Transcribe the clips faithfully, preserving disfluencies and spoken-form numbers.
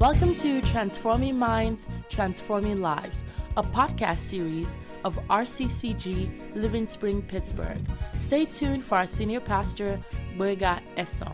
Welcome to Transforming Minds, Transforming Lives, a podcast series of R C C G Living Spring, Pittsburgh. Stay tuned for our senior pastor, Boyega Esson.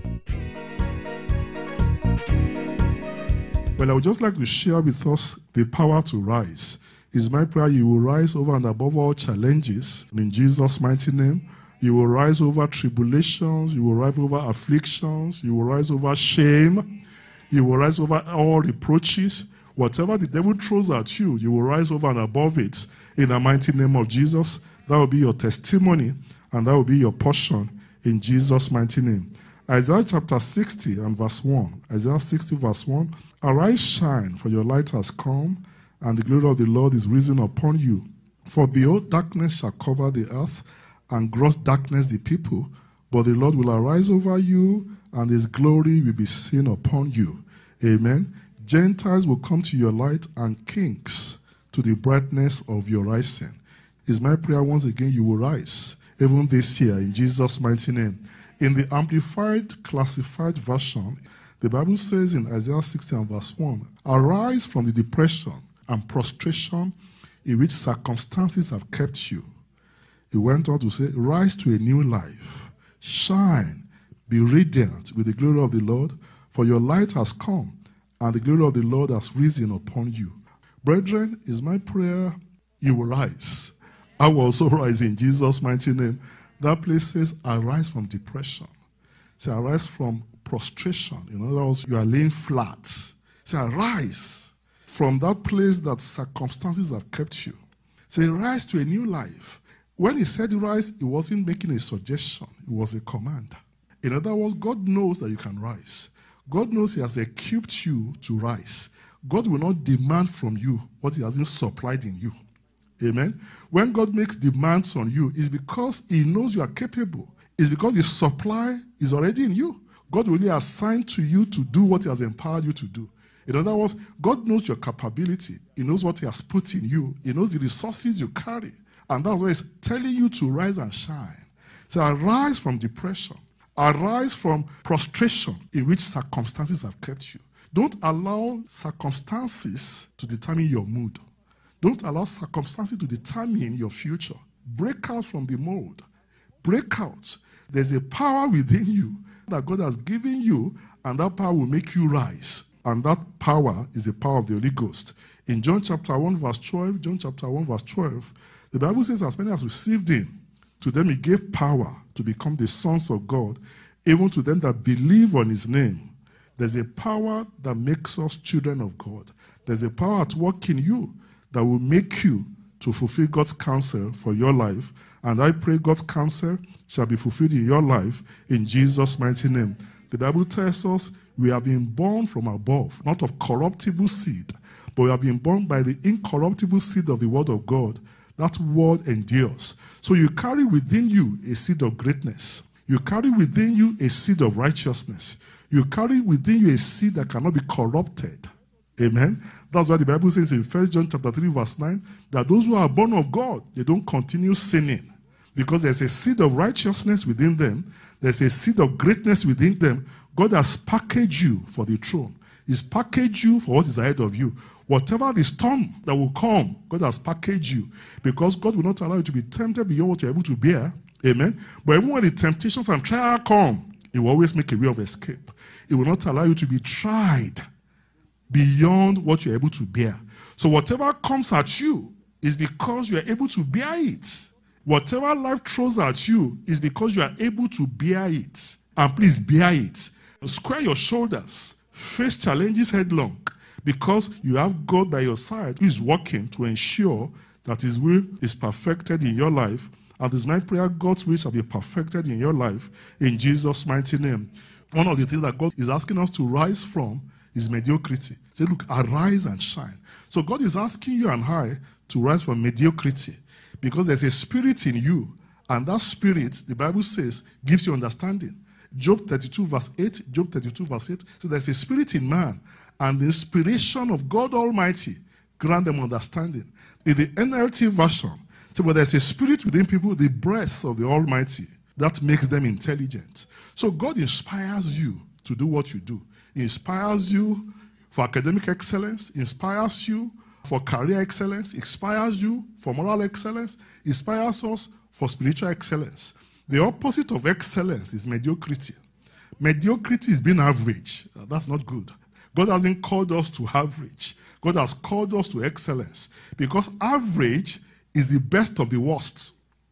Well, I would just like to share with us the power to rise. It's my prayer you will rise over and above all challenges. In Jesus' mighty name, you will rise over tribulations, you will rise over afflictions, you will rise over shame, you will rise over all reproaches. Whatever the devil throws at you, you will rise over and above it. In the mighty name of Jesus, that will be your testimony and that will be your portion in Jesus' mighty name. Isaiah chapter sixty and verse one. Isaiah sixty verse one. Arise, shine, for your light has come, and the glory of the Lord is risen upon you. For behold, darkness shall cover the earth, and gross darkness the people. But the Lord will arise over you, and his glory will be seen upon you. Amen. Gentiles will come to your light, and kings to the brightness of your rising. It's my prayer once again you will rise, even this year, in Jesus' mighty name. In the Amplified Classified Version, the Bible says in Isaiah sixty and verse one, arise from the depression and prostration in which circumstances have kept you. He went on to say, rise to a new life. Shine, be radiant with the glory of the Lord, for your light has come, and the glory of the Lord has risen upon you. Brethren, is my prayer you will rise. I will also rise in Jesus' mighty name. That place says, arise from depression. Say, arise from prostration. In other words, you are laying flat. Say, arise from that place that circumstances have kept you. Say, rise to a new life. When he said rise, he wasn't making a suggestion. It was a command. In other words, God knows that you can rise. God knows he has equipped you to rise. God will not demand from you what he hasn't supplied in you. Amen. When God makes demands on you, it's because he knows you are capable. It's because the supply is already in you. God will only assign to you to do what he has empowered you to do. In other words, God knows your capability. He knows what he has put in you. He knows the resources you carry. And that's why he's telling you to rise and shine. So arise from depression. Arise from prostration in which circumstances have kept you. Don't allow circumstances to determine your mood. Don't allow circumstances to determine your future. Break out from the mold. Break out. There's a power within you that God has given you, and that power will make you rise. And that power is the power of the Holy Ghost. In John chapter one, verse twelve, John chapter one, verse twelve, the Bible says, as many as received him, to them he gave power to become the sons of God, even to them that believe on his name. There's a power that makes us children of God. There's a power at work in you that will make you to fulfill God's counsel for your life. And I pray God's counsel shall be fulfilled in your life in Jesus' mighty name. The Bible tells us we have been born from above, not of corruptible seed, but we have been born by the incorruptible seed of the word of God. That word endures. So you carry within you a seed of greatness. You carry within you a seed of righteousness. You carry within you a seed that cannot be corrupted. Amen. That's why the Bible says in First John chapter three, verse nine, that those who are born of God, they don't continue sinning. Because there's a seed of righteousness within them. There's a seed of greatness within them. God has packaged you for the throne. He's packaged you for what is ahead of you. Whatever the storm that will come, God has packaged you. Because God will not allow you to be tempted beyond what you're able to bear. Amen. But even when the temptations and trials come, He will always make a way of escape. He will not allow you to be tried beyond what you're able to bear. So whatever comes at you is because you are able to bear it. Whatever life throws at you is because you are able to bear it. And please bear it. Square your shoulders. Face challenges headlong. Because you have God by your side who is working to ensure that his will is perfected in your life. And it's my prayer God's will shall be perfected in your life in Jesus' mighty name. One of the things that God is asking us to rise from is mediocrity. Say, look, arise and shine. So God is asking you and I to rise from mediocrity because there's a spirit in you, and that spirit, the Bible says, gives you understanding. Job thirty-two verse eight, Job thirty-two verse eight, so there's a spirit in man, and the inspiration of God Almighty grant them understanding. In the N L T version, so but there's a spirit within people, the breath of the Almighty, that makes them intelligent. So God inspires you to do what you do. He inspires you for academic excellence, inspires you for career excellence, inspires you for moral excellence, inspires us for spiritual excellence. The opposite of excellence is mediocrity. Mediocrity is being average. That's not good. God hasn't called us to average. God has called us to excellence, because average is the best of the worst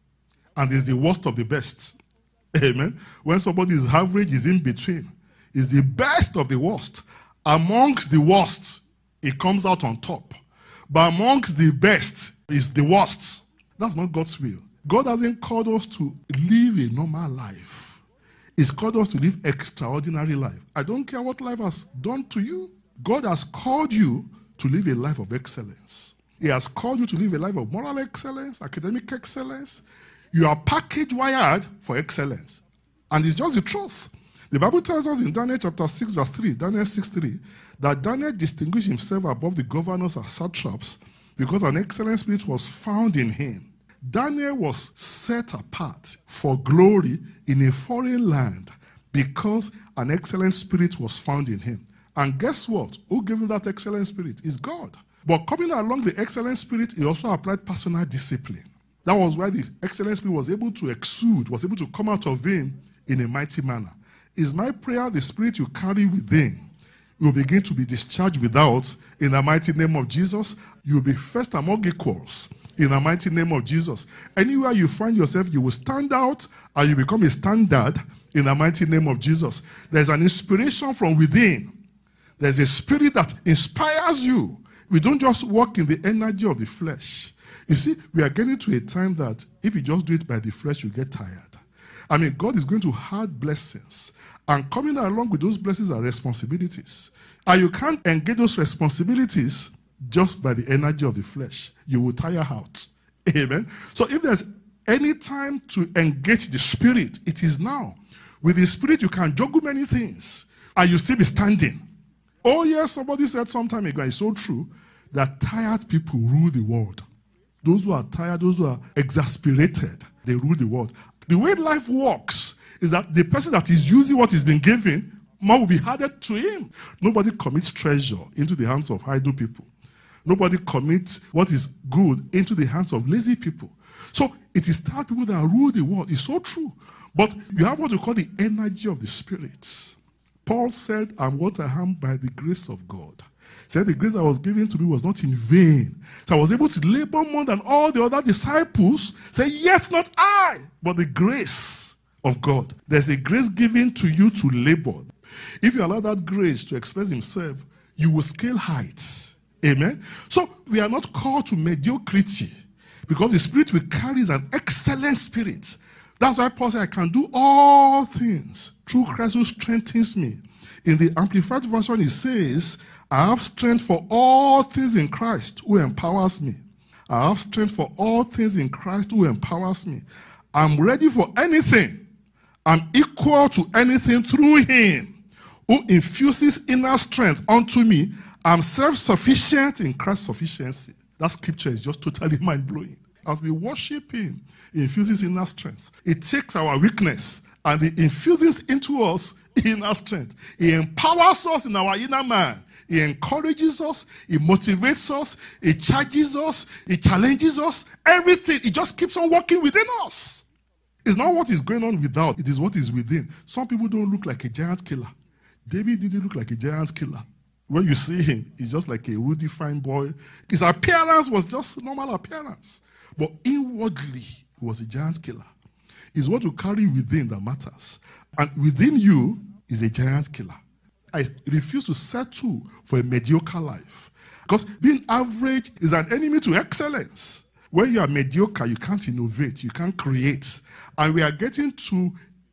and is the worst of the best. Amen. When somebody is average, is in between. Is the best of the worst. Amongst the worst, it comes out on top. But amongst the best is the worst. That's not God's will. God hasn't called us to live a normal life. He's called us to live extraordinary life. I don't care what life has done to you. God has called you to live a life of excellence. He has called you to live a life of moral excellence, academic excellence. You are package wired for excellence. And it's just the truth. The Bible tells us in Daniel chapter six, verse three, Daniel six three, that Daniel distinguished himself above the governors and satraps because an excellent spirit was found in him. Daniel was set apart for glory in a foreign land because an excellent spirit was found in him. And guess what? Who gave him that excellent spirit? Is God. But coming along the excellent spirit, he also applied personal discipline. That was why the excellent spirit was able to exude, was able to come out of him in a mighty manner. Is my prayer the spirit you carry within will begin to be discharged without in the mighty name of Jesus? You will be first among equals in the mighty name of Jesus. Anywhere you find yourself, you will stand out and you become a standard in the mighty name of Jesus. There's an inspiration from within. There's a spirit that inspires you. We don't just walk in the energy of the flesh. You see, we are getting to a time that if you just do it by the flesh, you get tired. I mean, God is going to add blessings. And coming along with those blessings are responsibilities. And you can't engage those responsibilities just by the energy of the flesh. You will tire out. Amen. So if there's any time to engage the spirit, it is now. With the spirit, you can juggle many things. And you still be standing. Oh, yes, somebody said some time ago, it's so true, that tired people rule the world. Those who are tired, those who are exasperated, they rule the world. The way life works is that the person that is using what is being given, more will be added to him. Nobody commits treasure into the hands of idle people. Nobody commits what is good into the hands of lazy people. So it is tired people that rule the world. It's so true. But you have what you call the energy of the spirits. Paul said, I'm what I am by the grace of God. He said, the grace that was given to me was not in vain. So I was able to labor more than all the other disciples. Say, yet not I, but the grace of God. There's a grace given to you to labor. If you allow that grace to express himself, you will scale heights. Amen? So we are not called to mediocrity because the spirit we carry is an excellent spirit. That's why Paul said, I can do all things through Christ who strengthens me. In the Amplified Version, it says, I have strength for all things in Christ who empowers me. I have strength for all things in Christ who empowers me. I'm ready for anything. I'm equal to anything through him who infuses inner strength unto me. I'm self-sufficient in Christ's sufficiency. That scripture is just totally mind-blowing. As we worship him, he infuses inner strength. It takes our weakness and he infuses into us inner strength. He empowers us in our inner man. He encourages us. He motivates us. He charges us. He challenges us. Everything. It just keeps on working within us. It's not what is going on without. It is what is within. Some people don't look like a giant killer. David didn't look like a giant killer. When you see him, he's just like a ruddy fine boy. His appearance was just normal appearance. But inwardly, he was a giant killer. It's what you carry within that matters. And within you is a giant killer. I refuse to settle for a mediocre life. Because being average is an enemy to excellence. When you are mediocre, you can't innovate, you can't create. And we are getting to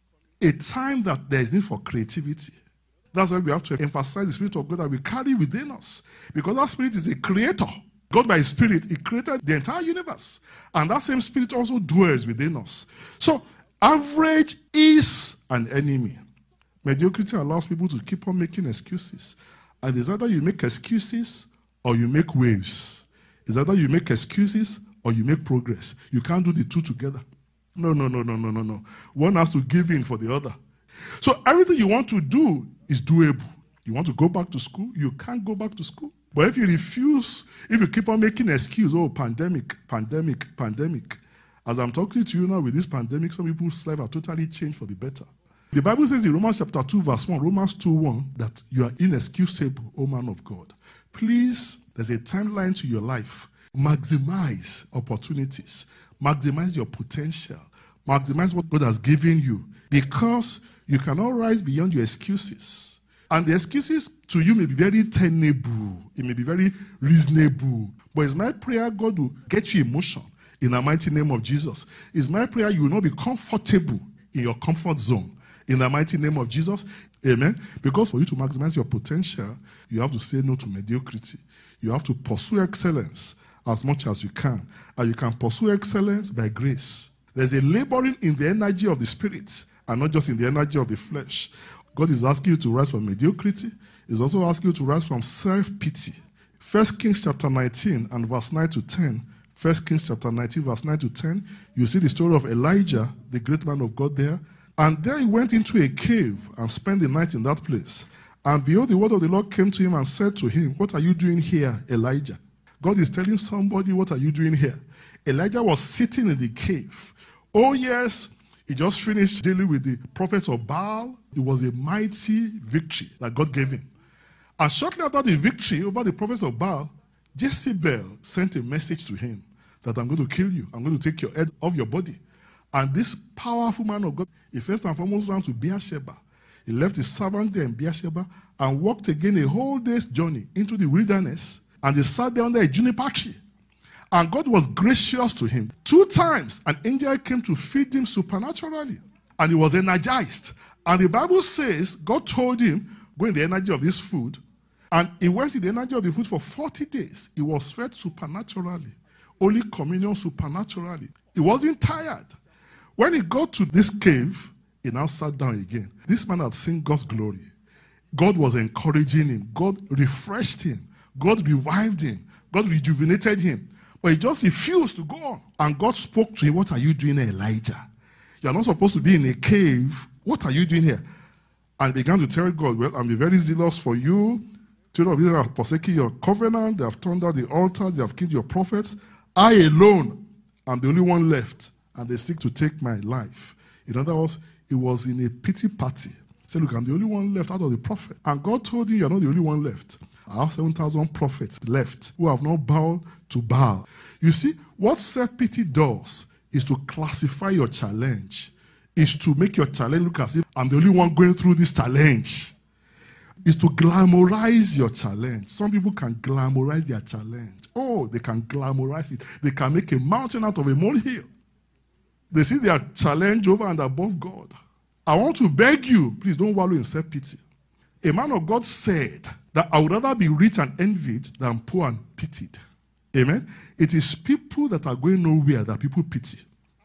a time that there is need for creativity. That's why we have to emphasize the Spirit of God that we carry within us. Because that Spirit is a creator. God by his Spirit, he created the entire universe. And that same Spirit also dwells within us. So, average is an enemy. Mediocrity allows people to keep on making excuses. And it's either you make excuses or you make waves. It's either you make excuses or you make progress. You can't do the two together. No, no, no, no, no, no, no. One has to give in for the other. So everything you want to do is doable. You want to go back to school? You can't go back to school. But if you refuse, if you keep on making excuses, oh, pandemic, pandemic, pandemic. As I'm talking to you now with this pandemic, some people's life are totally changed for the better. The Bible says in Romans chapter two, verse one, Romans two one, that you are inexcusable, O man of God. Please, there's a timeline to your life. Maximize opportunities. Maximize your potential. Maximize what God has given you. Because you cannot rise beyond your excuses. And the excuses to you may be very tenable. It may be very reasonable. But it's my prayer God will get you emotion in the mighty name of Jesus. It's my prayer you will not be comfortable in your comfort zone. In the mighty name of Jesus. Amen. Because for you to maximize your potential, you have to say no to mediocrity. You have to pursue excellence as much as you can. And you can pursue excellence by grace. There's a laboring in the energy of the Spirit and not just in the energy of the flesh. God is asking you to rise from mediocrity. He's also asking you to rise from self-pity. First Kings chapter nineteen and verse nine to ten. First Kings chapter nineteen, verse nine to ten. You see the story of Elijah, the great man of God there. And there he went into a cave and spent the night in that place. And behold, the word of the Lord came to him and said to him, what are you doing here, Elijah? God is telling somebody, what are you doing here? Elijah was sitting in the cave. Oh yes, he just finished dealing with the prophets of Baal. It was a mighty victory that God gave him. And shortly after the victory over the prophets of Baal, Jezebel sent a message to him that I'm going to kill you. I'm going to take your head off your body. And this powerful man of God, he first and foremost ran to Beersheba. He left his servant there in Beersheba and walked again a whole day's journey into the wilderness. And he sat there under a juniper tree. And God was gracious to him. Two times, an angel came to feed him supernaturally. And he was energized. And the Bible says, God told him, go in the energy of this food. And he went in the energy of the food for forty days. He was fed supernaturally. Holy communion supernaturally. He wasn't tired. When he got to this cave, he now sat down again. This man had seen God's glory. God was encouraging him. God refreshed him. God revived him. God rejuvenated him. But he just refused to go on. And God spoke to him, what are you doing here, Elijah? You are not supposed to be in a cave. What are you doing here? And he began to tell God, well, I'm very zealous for you. Children of Israel have forsaken your covenant. They have turned down the altars. They have killed your prophets. I alone am the only one left. And they seek to take my life. In other words, he was in a pity party. He said, look, I'm the only one left out of the prophet. And God told him, you're not the only one left. I have seven thousand prophets left who have not bowed to Baal. You see, what self-pity does is to classify your challenge, is to make your challenge look as if I'm the only one going through this challenge. Is to glamorize your challenge. Some people can glamorize their challenge. Oh, they can glamorize it. They can make a mountain out of a molehill. They see their challenge over and above God. I want to beg you, please don't wallow in self-pity. A man of God said that I would rather be rich and envied than poor and pitied. Amen? It is people that are going nowhere that people pity.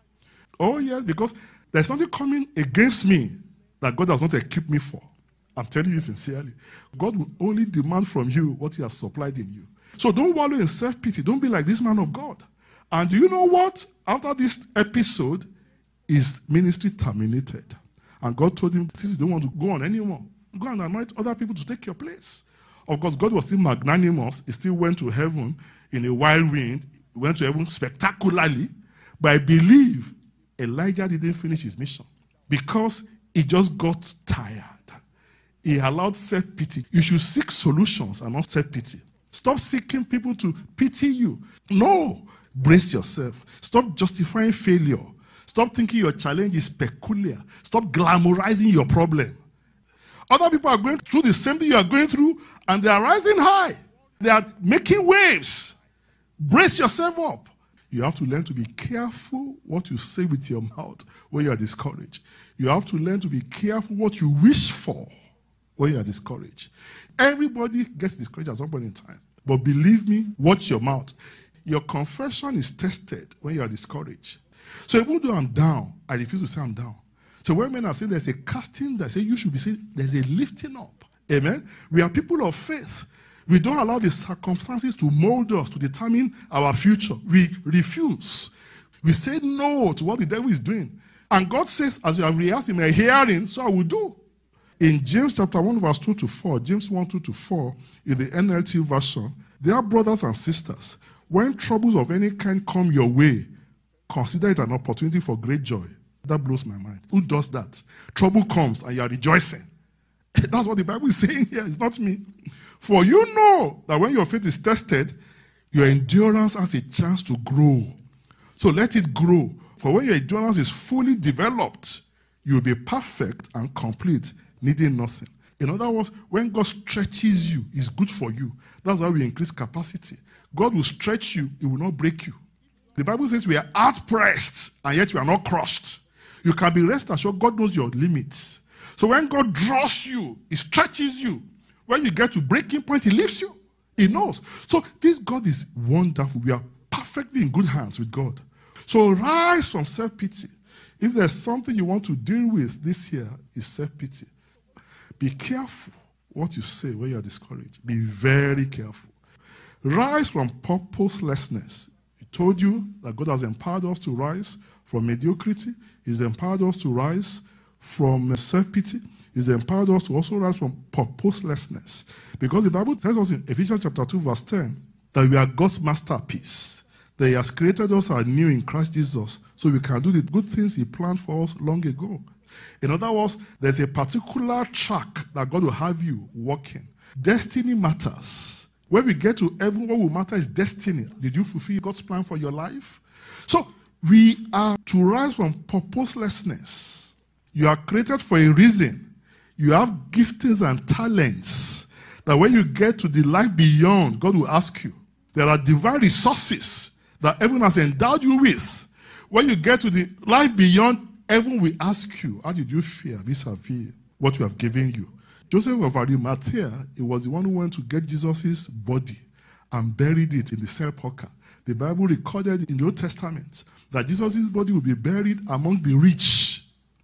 Oh yes, because there's nothing coming against me that God has not equipped me for. I'm telling you sincerely. God will only demand from you what he has supplied in you. So don't wallow in self-pity. Don't be like this man of God. And do you know what? After this episode, his ministry terminated. And God told him, since you don't want to go on anymore, go and anoint other people to take your place. Of course, God was still magnanimous. He still went to heaven in a wild wind. He went to heaven spectacularly. But I believe Elijah didn't finish his mission because he just got tired. He allowed self-pity. You should seek solutions and not self-pity. Stop seeking people to pity you. No. Brace yourself. Stop justifying failure. Stop thinking your challenge is peculiar. Stop glamorizing your problem. Other people are going through the same thing you are going through, and they are rising high. They are making waves. Brace yourself up. You have to learn to be careful what you say with your mouth when you are discouraged. You have to learn to be careful what you wish for when you are discouraged. Everybody gets discouraged at some point in time. But believe me, watch your mouth. Your confession is tested when you are discouraged. So even though I'm down, I refuse to say I'm down. So when men are saying there's a casting, they say you should be saying there's a lifting up. Amen? We are people of faith. We don't allow the circumstances to mold us, to determine our future. We refuse. We say no to what the devil is doing. And God says, as you have rehearsed in my hearing, so I will do. In James chapter one, verse two to four, James one, two to four, in the N L T version, dear brothers and sisters, when troubles of any kind come your way, consider it an opportunity for great joy. That blows my mind. Who does that? Trouble comes and you are rejoicing. That's what the Bible is saying here. It's not me. For you know that when your faith is tested, your endurance has a chance to grow. So let it grow. For when your endurance is fully developed, you will be perfect and complete, needing nothing. In other words, when God stretches you, it's good for you. That's how we increase capacity. God will stretch you, He will not break you. The Bible says we are hard-pressed, and yet we are not crushed. You can be rest assured God knows your limits. So when God draws you, He stretches you. When you get to breaking point, He lifts you. He knows. So this God is wonderful. We are perfectly in good hands with God. So rise from self-pity. If there's something you want to deal with this year, it's self-pity. Be careful what you say when you are discouraged. Be very careful. Rise from purposelessness. He told you that God has empowered us to rise from mediocrity. He's empowered us to rise from self-pity. He's empowered us to also rise from purposelessness. Because the Bible tells us in Ephesians chapter two, verse ten, that we are God's masterpiece. That He has created us anew in Christ Jesus so we can do the good things He planned for us long ago. In other words, there's a particular track that God will have you walking. Destiny matters. When we get to heaven, what will matter is destiny. Did you fulfill God's plan for your life? So, we are to rise from purposelessness. You are created for a reason. You have giftings and talents that when you get to the life beyond, God will ask you. There are divine resources that heaven has endowed you with. When you get to the life beyond, heaven will ask you, how did you fare vis-a-vis what we have given you? Joseph of Arimathea, he was the one who went to get Jesus' body and buried it in the sepulchre. The Bible recorded in the Old Testament that Jesus' body will be buried among the rich.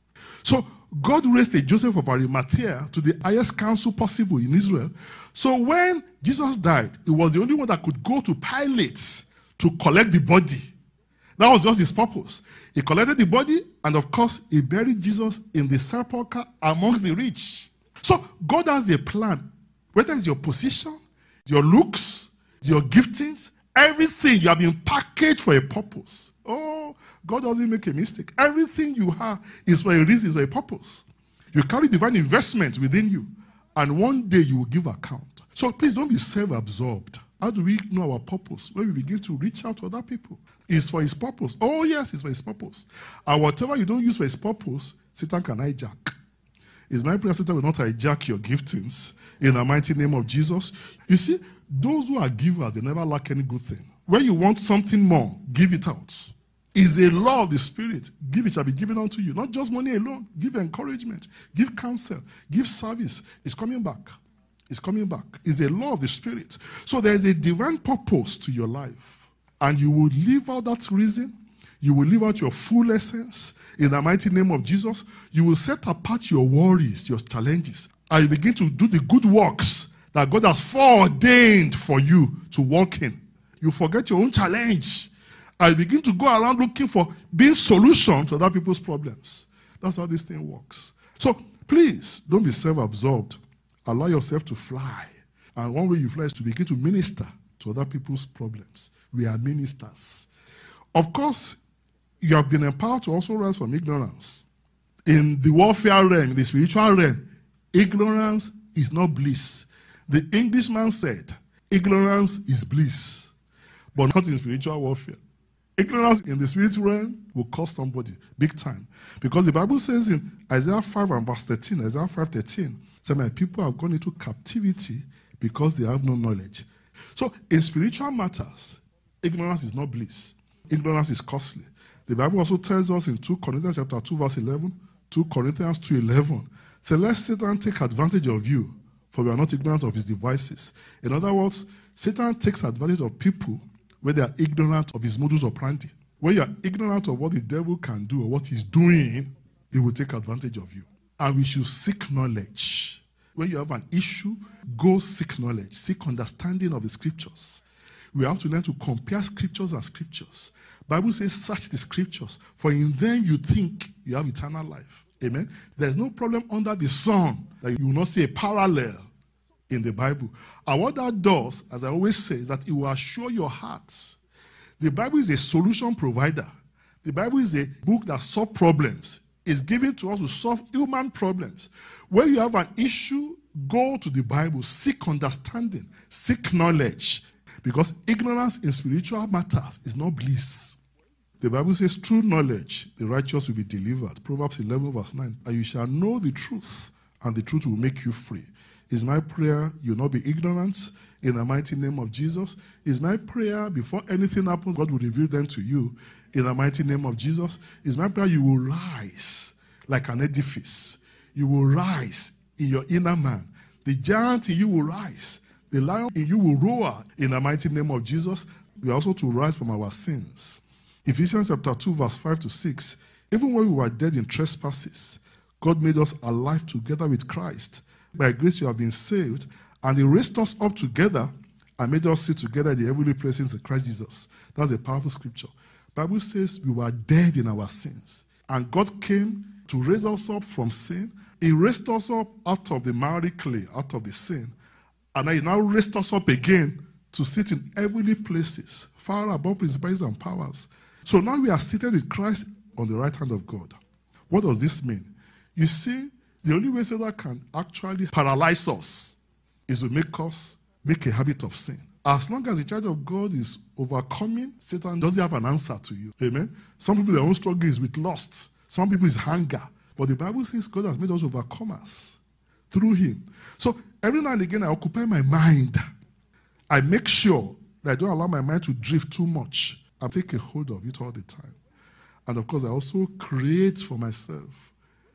So God raised a Joseph of Arimathea to the highest council possible in Israel. So when Jesus died, he was the only one that could go to Pilate to collect the body. That was just his purpose. He collected the body, and of course, he buried Jesus in the sepulchre amongst the rich. So God has a plan. Whether it's your position, your looks, your giftings, everything, you have been packaged for a purpose. Oh, God doesn't make a mistake. Everything you have is for a reason, is for a purpose. You carry divine investments within you, and one day you will give account. So please don't be self-absorbed. How do we know our purpose? When we begin to reach out to other people. It's for His purpose. Oh, yes, it's for His purpose. And whatever you don't use for His purpose, Satan can hijack. It's my prayer Satan will not hijack your giftings in the mighty name of Jesus. You see, those who are givers, they never lack any good thing. When you want something more, give it out. It's a law of the Spirit. Give, it shall be given unto you. Not just money alone. Give encouragement. Give counsel. Give service. It's coming back. It's coming back. It's a law of the Spirit. So there is a divine purpose to your life. And you will live out that reason. You will live out your full essence in the mighty name of Jesus. You will set apart your worries, your challenges. And you begin to do the good works that God has foreordained for you to walk in. You forget your own challenge. And you begin to go around looking for being solution to other people's problems. That's how this thing works. So please, don't be self-absorbed. Allow yourself to fly. And one way you fly is to begin to minister to other people's problems. We are ministers. Of course, you have been empowered to also rise from ignorance. In the warfare realm, in the spiritual realm, ignorance is not bliss. The Englishman said, ignorance is bliss, but not in spiritual warfare. Ignorance in the spiritual realm will cost somebody big time. Because the Bible says in Isaiah five and verse thirteen, Isaiah five thirteen, said, my people have gone into captivity because they have no knowledge. So in spiritual matters, ignorance is not bliss. Ignorance is costly. The Bible also tells us in Second Corinthians chapter two, verse eleven, Second Corinthians two eleven, say, let Satan take advantage of you, for we are not ignorant of his devices. In other words, Satan takes advantage of people when they are ignorant of his modus operandi. When you are ignorant of what the devil can do or what he's doing, he will take advantage of you. And we should seek knowledge. When you have an issue, go seek knowledge, seek understanding of the scriptures. We have to learn to compare scriptures and scriptures. Bible says, search the scriptures, for in them you think you have eternal life. Amen. There's no problem under the sun that you will not see a parallel in the Bible. And what that does, as I always say, is that it will assure your hearts. The Bible is a solution provider. The Bible is a book that solves problems. It's given to us to solve human problems. When you have an issue, go to the Bible, seek understanding, seek knowledge. Because ignorance in spiritual matters is not bliss. The Bible says, through knowledge, the righteous will be delivered. Proverbs eleven verse nine. And you shall know the truth, and the truth will make you free. It's my prayer you will not be ignorant in the mighty name of Jesus. It's my prayer before anything happens, God will reveal them to you in the mighty name of Jesus. It's my prayer you will rise like an edifice. You will rise in your inner man. The giant in you will rise. The lion in you will roar in the mighty name of Jesus. We are also to rise from our sins. Ephesians chapter two, verse five to six. Even when we were dead in trespasses, God made us alive together with Christ. By grace you have been saved, and He raised us up together and made us sit together in the heavenly places in Christ Jesus. That's a powerful scripture. The Bible says we were dead in our sins, and God came to raise us up from sin. He raised us up out of the miry clay, out of the sin, and He now raised us up again to sit in heavenly places, far above principalities and powers. So now we are seated with Christ on the right hand of God. What does this mean? You see, the only way Satan can actually paralyze us is to make us make a habit of sin. As long as the child of God is overcoming, Satan doesn't have an answer to you. Amen? Some people, their own struggle is with lust. Some people is hunger. But the Bible says God has made us overcomers through Him. So every now and again, I occupy my mind. I make sure that I don't allow my mind to drift too much. I take a hold of it all the time. And of course, I also create for myself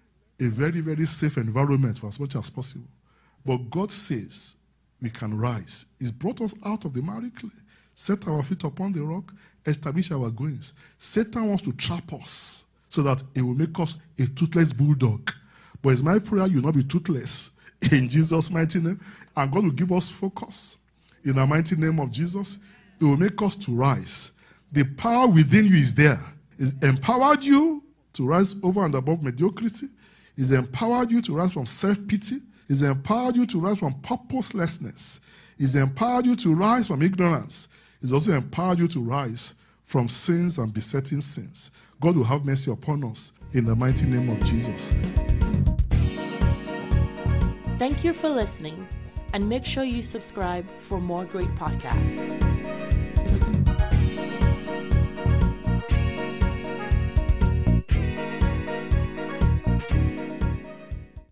a very, very safe environment for as much as possible. But God says we can rise. He's brought us out of the miry clay, set our feet upon the rock, establish our goings. Satan wants to trap us so that it will make us a toothless bulldog. But it's my prayer you will not be toothless in Jesus' mighty name. And God will give us focus in the mighty name of Jesus. It will make us to rise. The power within you is there. It's empowered you to rise over and above mediocrity. It's empowered you to rise from self-pity. It's empowered you to rise from purposelessness. It's empowered you to rise from ignorance. It's also empowered you to rise from sins and besetting sins. God will have mercy upon us in the mighty name of Jesus. Thank you for listening, and make sure you subscribe for more great podcasts.